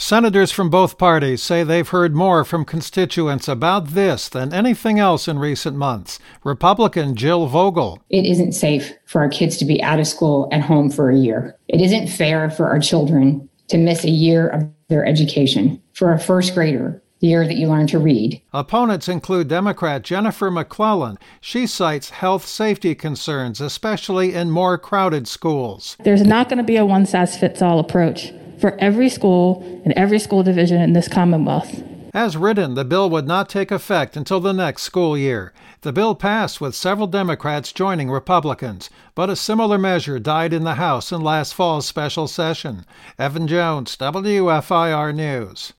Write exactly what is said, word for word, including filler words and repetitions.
Senators from both parties say they've heard more from constituents about this than anything else in recent months. Republican Jill Vogel. It isn't safe for our kids to be out of school and home for a year. It isn't fair for our children to miss a year of their education. For a first grader, the year that you learn to read. Opponents include Democrat Jennifer McClellan. She cites health safety concerns, especially in more crowded schools. There's not going to be a one-size-fits-all approach for every school and every school division in this Commonwealth. As written, the bill would not take effect until the next school year. The bill passed with several Democrats joining Republicans, but a similar measure died in the House in last fall's special session. Evan Jones, W F I R News.